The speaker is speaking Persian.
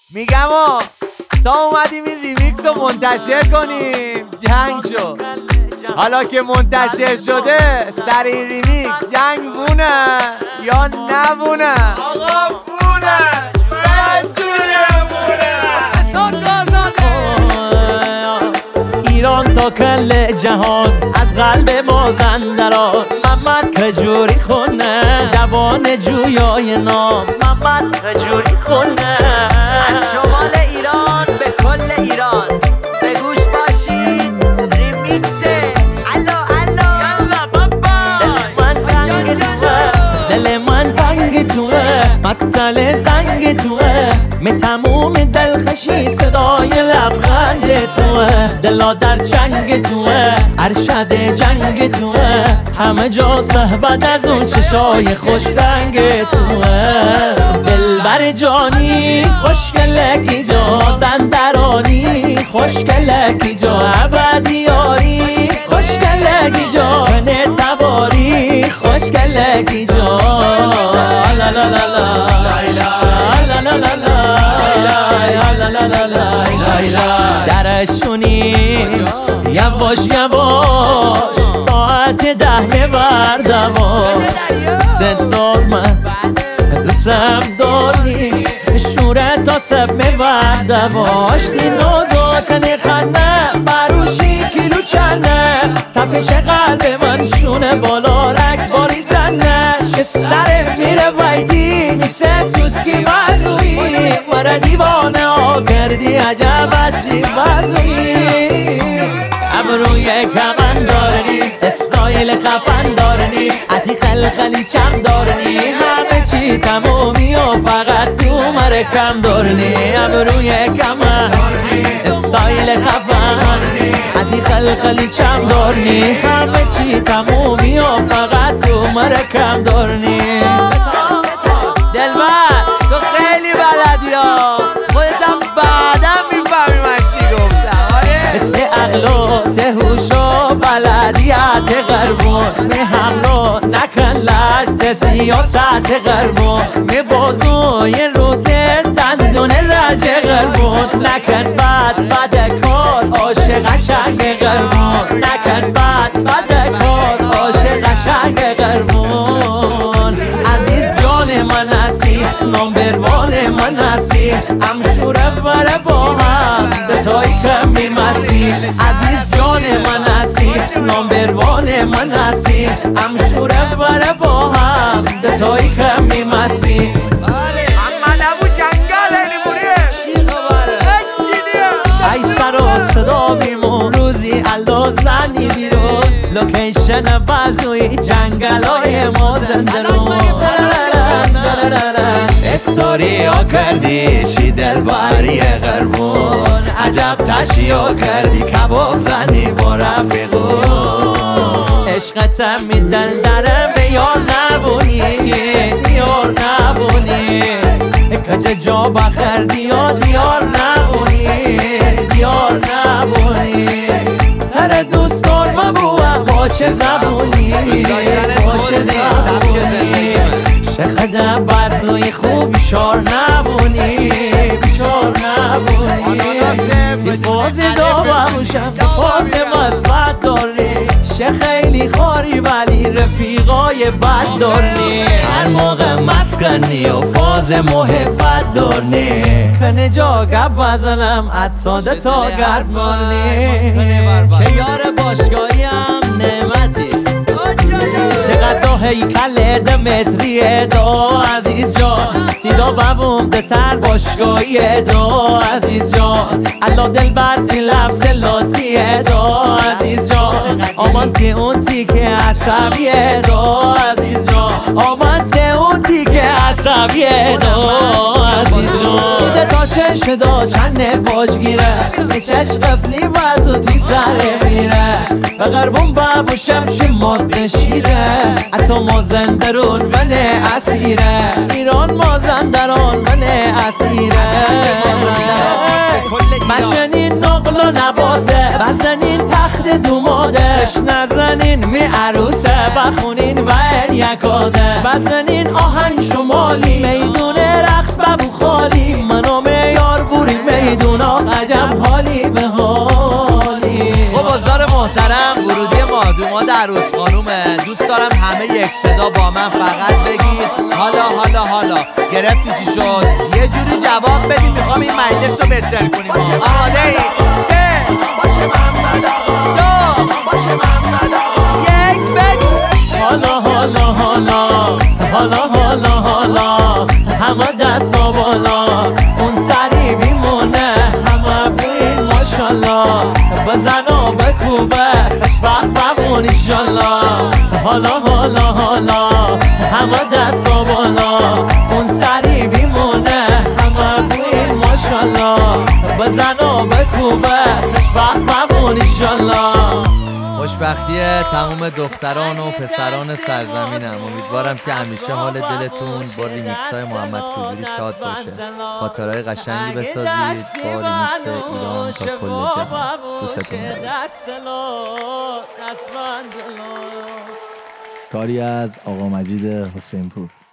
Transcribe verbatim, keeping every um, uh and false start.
میگم و تا اومدیم این ریمیکس رو منتشر کنیم جنگ شد. حالا که منتشر شده سر این ریمیکس جنگ بونه یا نبونه؟ آقا بونه بچونه بونه. ایران تا کل جهان از قلب مازندران محمد کجوری خونه جوان جویای نام محمد کجوری خونه. از شمال ایران به کل ایران به گوش باشید ریمیکس الا الا یلا بابا. دل من تنگ توه مطل زنگ توه می تموم دلخشی صدای لبخند توه دلا در جنگ توه ارشد جنگ توه همه جا صحبت از اون چشای خوش رنگ توه دلبر جانی خوشگلکی جا زندرانی خوشگلکی جا ابدیاری خوشگلکی جا کنه تباری خوشگلکی جا لا لا لا لا درشونی یواش یواش ساعت ده میبر دواش صدار من دوستم داری شورت تا سب میبر دواش دی نازاتن خنه بروشی کیلو چنه تپش قلب من شونه بالا رگ باری زنه که سر میره ویدی میسه سوسکی وزوی مرا دیوانه ها کردی عجبت ریوزوی ابروی کمن دارنی استایل خفن دارنی عتی خل خلی چم دارنی همه چی تمومی و فقط تو مرکم دارنی ابروی کمن استایل خفن عتی خل خلی چم دارنی همه چی تمومی و فقط تو مرکم دارنی. دلبر تو خیلی بلدی ها خودتم بعدم میفهمی من چی گفتم. آره ته عقل و ته هوش و بلدیت غربون می حملو نکن لش ته سیاست غربون می بازوی رو ته دندون رج غربون نکن بد بد کار عاشق قشنگ غربون نکن بد بد کار عاشق قشنگ غربون عزیز جان من هستی نامبروان من هستی امشوره بره با هم دتایی که میمسی عزیز جان من هستی نامبروان من هستی امشوره بره با هم دتایی که میمسی. محمد ابو جنگل ای سر و صدا بیمون روزی الله زنی بیرون لوکیشن بازوی جنگل های مازندران استوری ها کردی شی دلبری غربون عجب تشی ها کردی کباب زنی با رفیقون عشقتم میدن درم یار نبونی یار نبونی کج جا بخر دیار دیار نبونی دیار نبونی سر دوستان مبوم با چه زبونی با چه زبونی شخده بزنوی خوب بیشار نبونی بیشار نبونی تیفاز داوموشم تیفاز مثبت داری شه خیلی خاری ولی رفیقای بد دارنی هر موقع مسکنی و فاز محبت دارنی کنه جا گب بزنم اتاده تا گرمانی که یار باشگاهی هم نعمتیست تقدا هیکل دمتریه دا عزیز جان تیدا ببوم دتر باشگاهیه دا عزیز جان الله دل برتی لفظ لاتیه دا عزیز جان آمان تی اون تی که عصبیه دا عزیز جان آمان تی اون تی که عصبیه دا عزیز جان دیده تا چش دا چند باج گیره چش قفلی وزوتی سره میره و غربون بابو شمش ماد نشیره حتی مازندران ولی اسیره ایران مازندران ولی اسیره مشنین نقل و نباته بزنین تخت دومادش نزنین می عروسه بخونین و یکاده بزنین آهنگ شمالی میدون رقص ببو خالی منو میار داماد عروس خانومه. دوست دارم همه یک صدا با من فقط بگید حالا حالا حالا. گرفتی چی شد؟ یه جوری جواب بدیم میخوام این مجلس رو بهتر کنیم. آماده ای؟ سه باشه محمد آقا، دو باشه محمد آقا، یک بگو حالا حالا حالا حالا حالا حالا همه دستا بالا، اون سری بیمونه همه بوین ماشالله. بزن و بکوبه خوشبخت بمون ایشالله. حالا حالا حالا همه دستا بالا، اون سری بیمونه همه بوین ماشالله. بزن و بکوبه خوشبخت بمون ایشالله. خوشبختی تمام دختران و پسران سرزمینم. امیدوارم که همیشه حال دلتون با ریمیکس های محمد کوجوری شاد باشه، خاطرهای قشنگی بسازید با ریمیکس ایران تا کل جهان. دوستتون دارم. کاری از آقا مجید حسین پور.